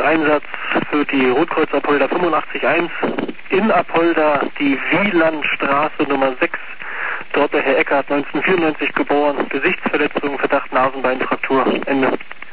Einsatz für die Rotkreuz Apolda 85-1 in Apolda, die Wielandstraße Nummer 6. Dort der Herr Eckert, 1994 geboren, Gesichtsverletzung, Verdacht Nasenbeinfraktur, Ende.